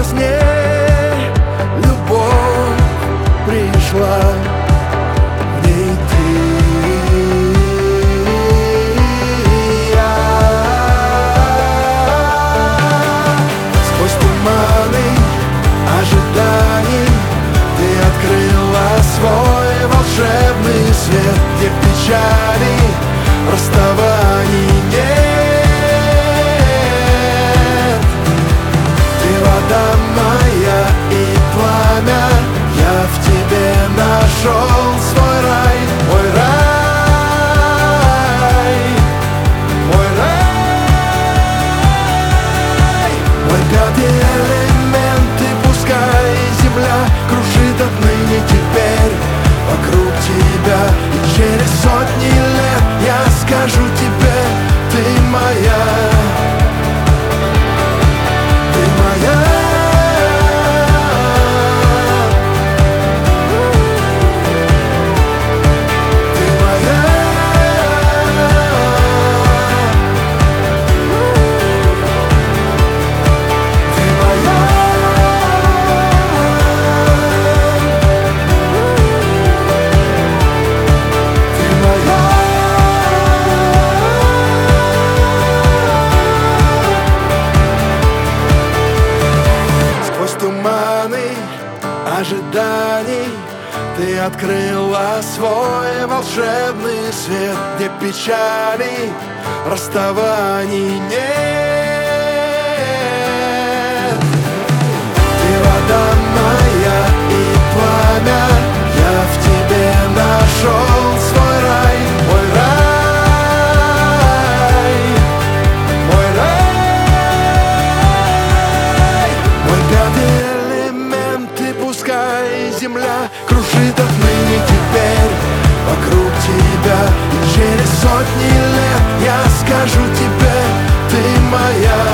сне любовь пришла, в ней ты и я. Сквозь туманы ожиданий ты открыла свой волшебный свет, где печали, расставаний нет. Ты вода моя и пламя, я в тебе нашел свой рай. Мой рай, мой рай. Мой пятый элемент, и пускай земля кружит отныне теперь вокруг тебя. И через сотни лет я скажу тебе: ты моя, ты моя. Ты моя. Ты моя. Ты моя. Сквозь туманы ожиданий ты открыла свой волшебный свет, где печали, расставаний нет. Ты вода моя и пламя, я в тебе нашел свой рай. Мой рай, мой рай. Мой пятый элемент, и пускай земля кружит отныне теперь вокруг тебя. И через сотни лет я скажу тебе: ты моя.